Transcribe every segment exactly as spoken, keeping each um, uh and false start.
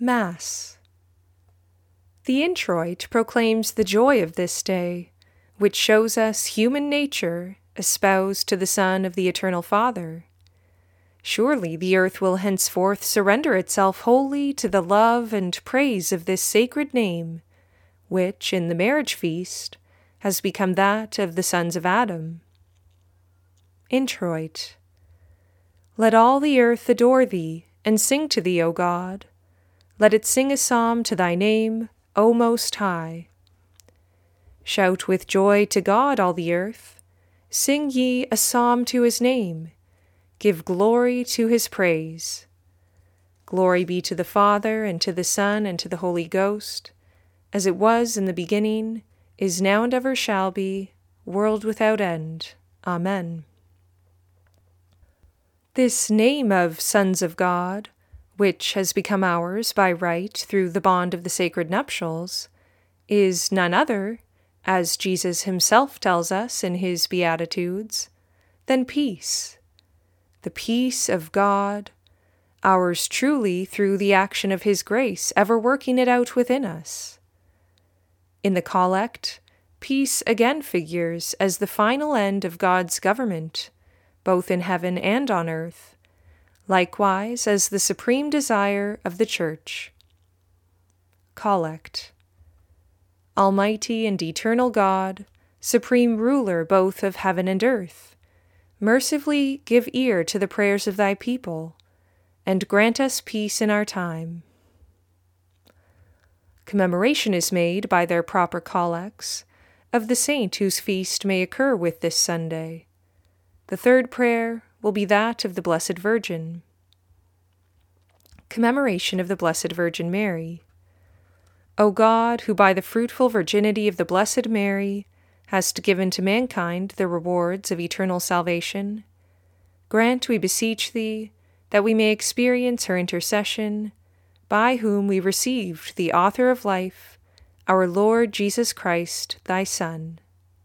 Mass. The introit proclaims the joy of this day, which shows us human nature espoused to the Son of the Eternal Father. Surely the earth will henceforth surrender itself wholly to the love and praise of this sacred name, which, in the marriage feast, has become that of the sons of Adam. Introit. Let all the earth adore thee, and sing to thee, O God. Let it sing a psalm to thy name, O Most High. Shout with joy to God, all the earth. Sing ye a psalm to his name. Give glory to his praise. Glory be to the Father, and to the Son, and to the Holy Ghost, as it was in the beginning, is now, and ever shall be, world without end. Amen. This name of Sons of God, which has become ours by right through the bond of the sacred nuptials, is none other, as Jesus himself tells us in his Beatitudes, than peace. The peace of God, ours truly through the action of his grace, ever working it out within us. In the Collect, peace again figures as the final end of God's government, both in heaven and on earth, likewise as the supreme desire of the Church. Collect. Almighty and eternal God, supreme ruler both of heaven and earth, mercifully give ear to the prayers of thy people, and grant us peace in our time. Commemoration is made by their proper collects of the saint whose feast may occur with this Sunday. The third prayer will be that of the Blessed Virgin. Commemoration of the Blessed Virgin Mary. O God, who by the fruitful virginity of the Blessed Mary hast given to mankind the rewards of eternal salvation, grant, we beseech thee, that we may experience her intercession, by whom we received the author of life, our Lord Jesus Christ, thy Son.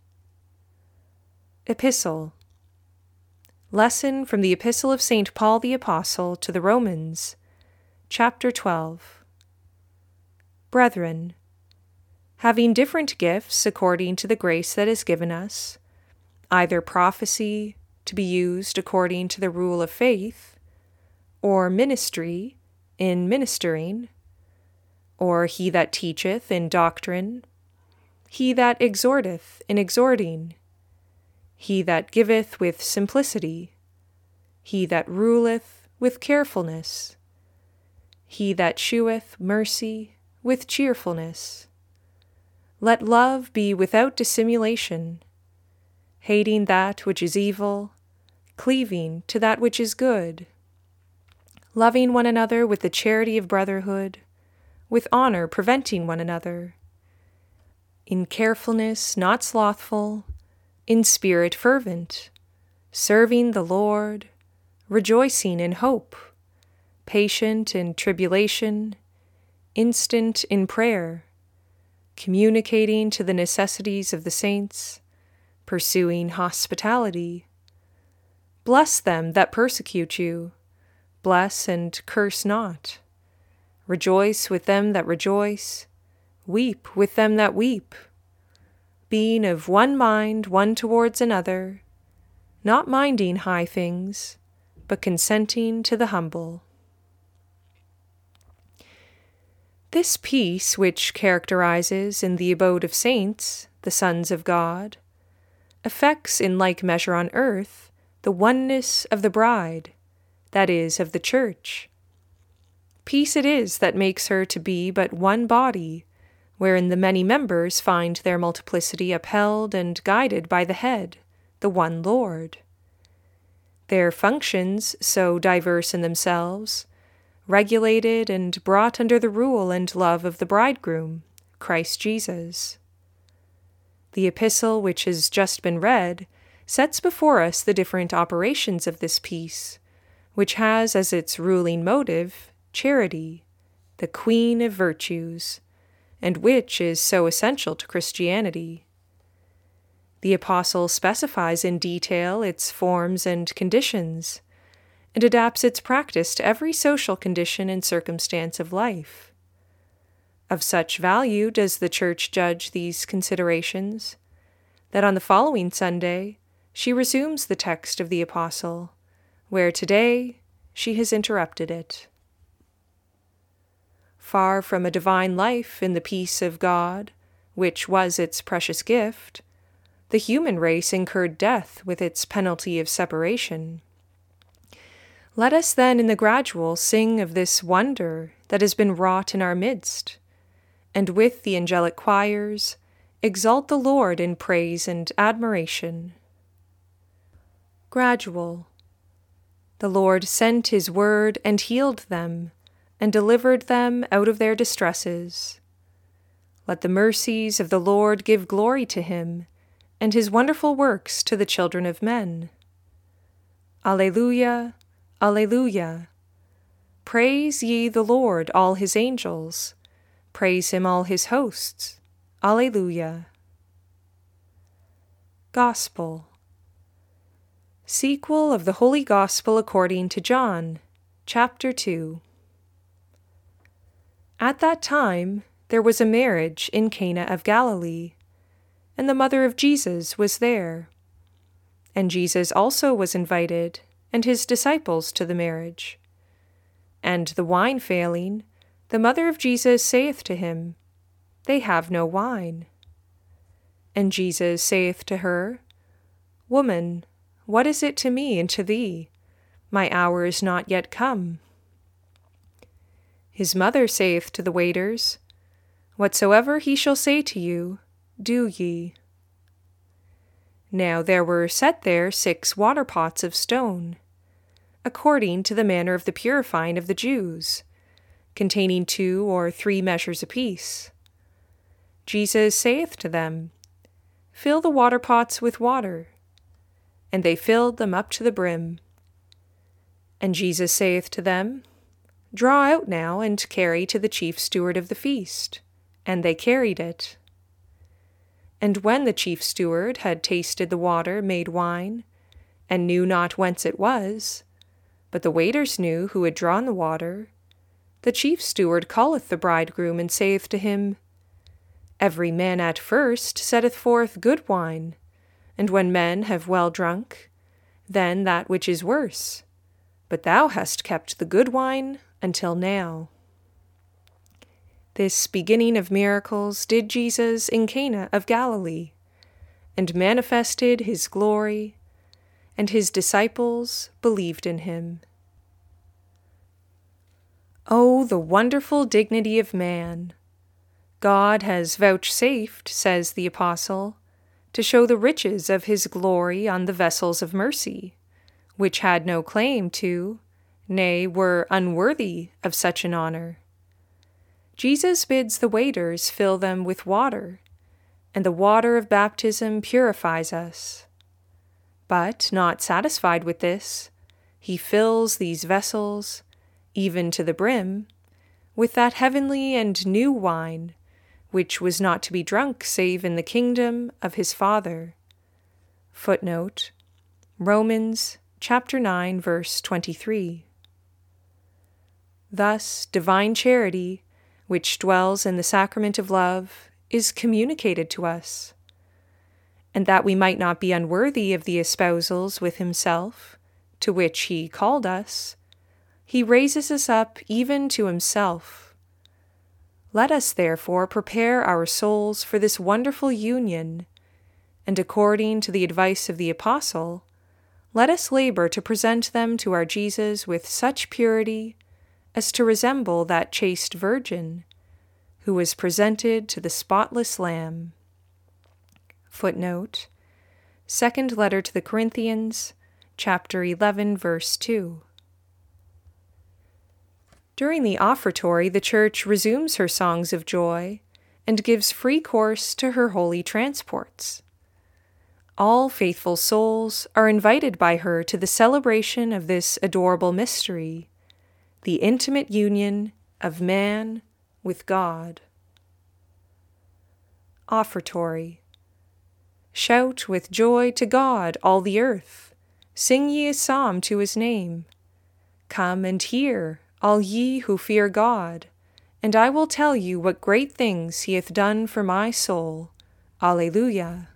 Epistle. Lesson from the Epistle of Saint Paul the Apostle to the Romans, chapter twelve. Brethren, having different gifts according to the grace that is given us, either prophecy, to be used according to the rule of faith, or ministry, in ministering, or he that teacheth in doctrine, he that exhorteth in exhorting, he that giveth with simplicity, he that ruleth with carefulness, he that sheweth mercy with cheerfulness. Let love be without dissimulation, hating that which is evil, cleaving to that which is good, loving one another with the charity of brotherhood, with honor preventing one another, in carefulness not slothful, in spirit fervent, serving the Lord, rejoicing in hope, patient in tribulation, instant in prayer, communicating to the necessities of the saints, pursuing hospitality. Bless them that persecute you, bless and curse not. Rejoice with them that rejoice, weep with them that weep, being of one mind one towards another, not minding high things, but consenting to the humble. This peace which characterizes in the abode of saints, the sons of God, affects in like measure on earth the oneness of the bride, that is, of the Church. Peace it is that makes her to be but one body, wherein the many members find their multiplicity upheld and guided by the head, the one Lord. Their functions, so diverse in themselves, regulated and brought under the rule and love of the bridegroom, Christ Jesus. The epistle which has just been read sets before us the different operations of this peace, which has as its ruling motive charity, the queen of virtues, and which is so essential to Christianity. The apostle specifies in detail its forms and conditions, and adapts its practice to every social condition and circumstance of life. Of such value does the Church judge these considerations, that on the following Sunday she resumes the text of the Apostle, where today she has interrupted it. Far from a divine life in the peace of God, which was its precious gift, the human race incurred death with its penalty of separation. Let us then in the gradual sing of this wonder that has been wrought in our midst, and with the angelic choirs exalt the Lord in praise and admiration. Gradual. The Lord sent his word and healed them, and delivered them out of their distresses. Let the mercies of the Lord give glory to him, and his wonderful works to the children of men. Alleluia, Alleluia. Praise ye the Lord, all his angels. Praise him, all his hosts. Alleluia. Gospel. Sequel of the Holy Gospel according to John, chapter two. At that time there was a marriage in Cana of Galilee, and the mother of Jesus was there. And Jesus also was invited, and his disciples to the marriage. And the wine failing, the mother of Jesus saith to him, They have no wine. And Jesus saith to her, Woman, what is it to me and to thee? My hour is not yet come. His mother saith to the waiters, Whatsoever he shall say to you, do ye. Now there were set there six water pots of stone, according to the manner of the purifying of the Jews, containing two or three measures apiece. Jesus saith to them, Fill the water pots with water. And they filled them up to the brim. And Jesus saith to them, Draw out now, and carry to the chief steward of the feast. And they carried it. And when the chief steward had tasted the water made wine, and knew not whence it was, but the waiters knew who had drawn the water, the chief steward calleth the bridegroom, and saith to him, Every man at first setteth forth good wine, and when men have well drunk, then that which is worse. But thou hast kept the good wine until now. This beginning of miracles did Jesus in Cana of Galilee, and manifested his glory, and his disciples believed in him. Oh, the wonderful dignity of man! God has vouchsafed, says the Apostle, to show the riches of his glory on the vessels of mercy, which had no claim to, nay, were unworthy of such an honor. Jesus bids the waiters fill them with water, and the water of baptism purifies us. But, not satisfied with this, he fills these vessels, even to the brim, with that heavenly and new wine, which was not to be drunk save in the kingdom of his Father. Footnote, Romans chapter nine, verse twenty-three. Thus, divine charity, which dwells in the sacrament of love, is communicated to us, and that we might not be unworthy of the espousals with himself, to which he called us, he raises us up even to himself. Let us therefore prepare our souls for this wonderful union, and according to the advice of the Apostle, let us labor to present them to our Jesus with such purity as to resemble that chaste virgin who was presented to the spotless Lamb. Footnote, Second letter to the Corinthians, chapter eleven, verse two. During the offertory, the Church resumes her songs of joy and gives free course to her holy transports. All faithful souls are invited by her to the celebration of this adorable mystery, the intimate union of man with God. Offertory. Shout with joy to God, all the earth. Sing ye a psalm to his name. Come and hear, all ye who fear God, and I will tell you what great things he hath done for my soul. Alleluia.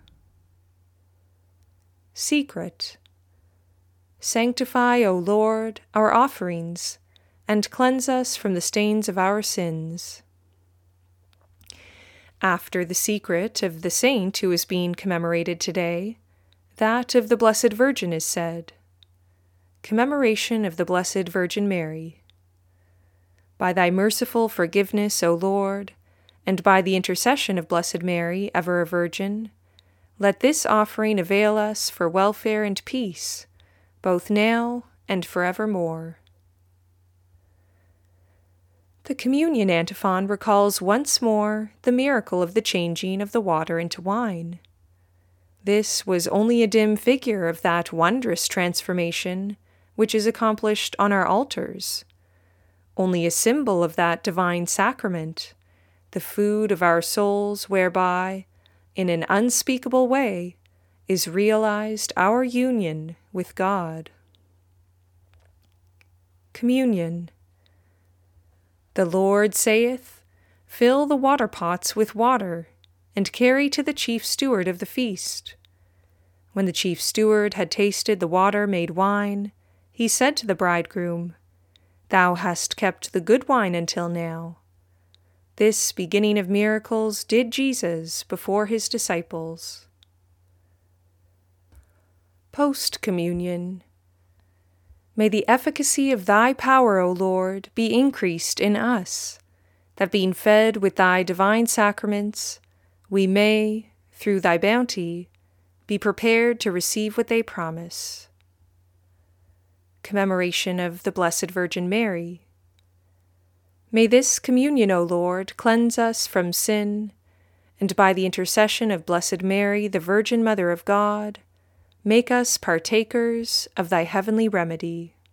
Secret. Sanctify, O Lord, our offerings, and cleanse us from the stains of our sins. After the secret of the saint who is being commemorated today, that of the Blessed Virgin is said. Commemoration of the Blessed Virgin Mary. By thy merciful forgiveness, O Lord, and by the intercession of Blessed Mary, ever a Virgin, let this offering avail us for welfare and peace, both now and forevermore. The Communion Antiphon recalls once more the miracle of the changing of the water into wine. This was only a dim figure of that wondrous transformation which is accomplished on our altars, only a symbol of that divine sacrament, the food of our souls whereby, in an unspeakable way, is realized our union with God. Communion. The Lord saith, Fill the water pots with water, and carry to the chief steward of the feast. When the chief steward had tasted the water made wine, he said to the bridegroom, Thou hast kept the good wine until now. This beginning of miracles did Jesus before his disciples. Post-communion. May the efficacy of thy power, O Lord, be increased in us, that being fed with thy divine sacraments, we may, through thy bounty, be prepared to receive what they promise. Commemoration of the Blessed Virgin Mary. May this communion, O Lord, cleanse us from sin, and by the intercession of Blessed Mary, the Virgin Mother of God, make us partakers of thy heavenly remedy.